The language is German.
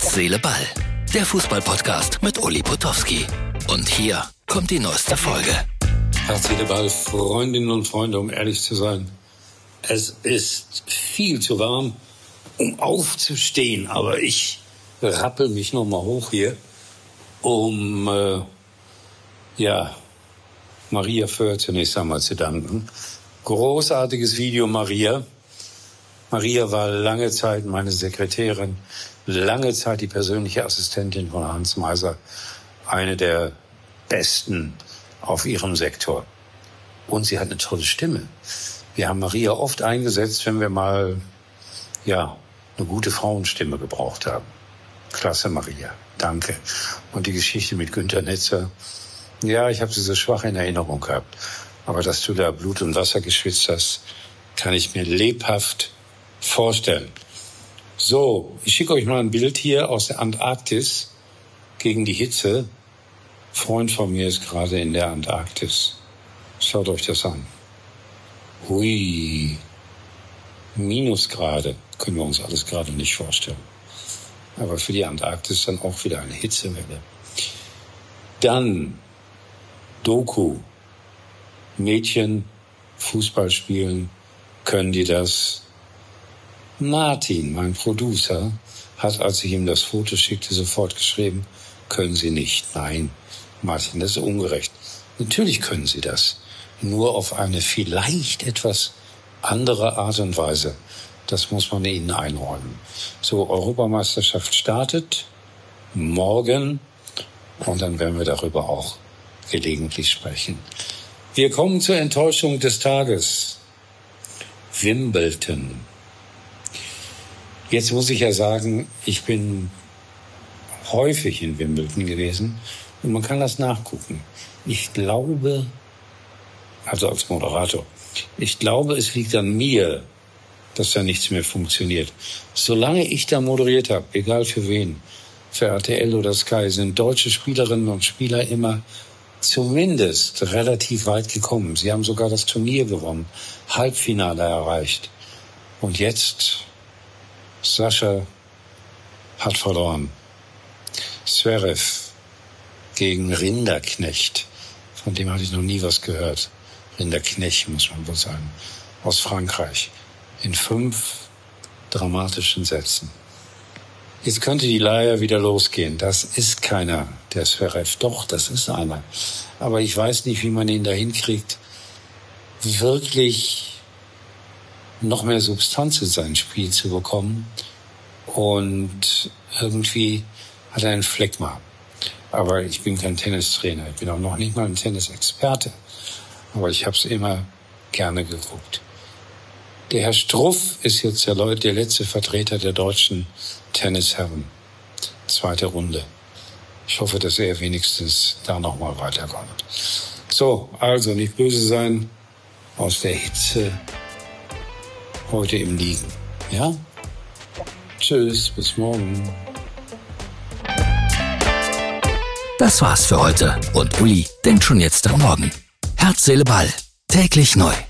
Herz, Seele, Ball. Der Fußball-Podcast mit Uli Potowski. Und hier kommt die neueste Folge. Herz, Seele, Ball, Freundinnen und Freunde, um ehrlich zu sein. Es ist viel zu warm, um aufzustehen. Aber ich rappel mich nochmal hoch hier, um Maria Föhr zunächst einmal zu danken. Großartiges Video, Maria. Maria war lange Zeit meine Sekretärin, lange Zeit die persönliche Assistentin von Hans Meiser, eine der besten auf ihrem Sektor. Und sie hat eine tolle Stimme. Wir haben Maria oft eingesetzt, wenn wir mal eine gute Frauenstimme gebraucht haben. Klasse, Maria. Danke. Und die Geschichte mit Günter Netzer. Ja, ich habe sie so schwach in Erinnerung gehabt. Aber dass du da Blut und Wasser geschwitzt hast, kann ich mir lebhaft vorstellen. So, ich schicke euch mal ein Bild hier aus der Antarktis gegen die Hitze. Ein Freund von mir ist gerade in der Antarktis. Schaut euch das an. Hui, Minusgrade, können wir uns alles gerade nicht vorstellen. Aber für die Antarktis dann auch wieder eine Hitzewelle. Dann Doku. Mädchen, Fußball spielen, können die das? Martin, mein Producer, hat, als ich ihm das Foto schickte, sofort geschrieben, können Sie nicht. Nein, Martin, das ist ungerecht. Natürlich können Sie das, nur auf eine vielleicht etwas andere Art und Weise. Das muss man Ihnen einräumen. So, Europameisterschaft startet morgen und dann werden wir darüber auch gelegentlich sprechen. Wir kommen zur Enttäuschung des Tages. Wimbledon. Jetzt muss ich ja sagen, ich bin häufig in Wimbledon gewesen und man kann das nachgucken. Ich glaube, also als Moderator, ich glaube, es liegt an mir, dass da nichts mehr funktioniert. Solange ich da moderiert habe, egal für wen, für RTL oder Sky, sind deutsche Spielerinnen und Spieler immer zumindest relativ weit gekommen. Sie haben sogar das Turnier gewonnen, Halbfinale erreicht. Und jetzt, Sascha hat verloren. Zverev gegen Rinderknecht. Von dem hatte ich noch nie was gehört. Rinderknecht, muss man wohl sagen. Aus Frankreich. In 5 dramatischen Sätzen. Jetzt könnte die Leier wieder losgehen. Das ist keiner, der Zverev. Doch, das ist einer. Aber ich weiß nicht, wie man ihn da hinkriegt, wirklich noch mehr Substanz in sein Spiel zu bekommen. Und irgendwie hat er einen Phlegma. Aber ich bin kein Tennistrainer. Ich bin auch noch nicht mal ein Tennisexperte. Aber ich habe es immer gerne geguckt. Der Herr Struff ist jetzt der letzte Vertreter der deutschen Tennisherren. 2. Runde. Ich hoffe, dass er wenigstens da nochmal weiterkommt. So, also nicht böse sein. Aus der Hitze heute im Liegen. Ja? Tschüss, bis morgen. Das war's für heute. Und Uli denkt schon jetzt am Morgen. Herz, Seele, Ball. Täglich neu.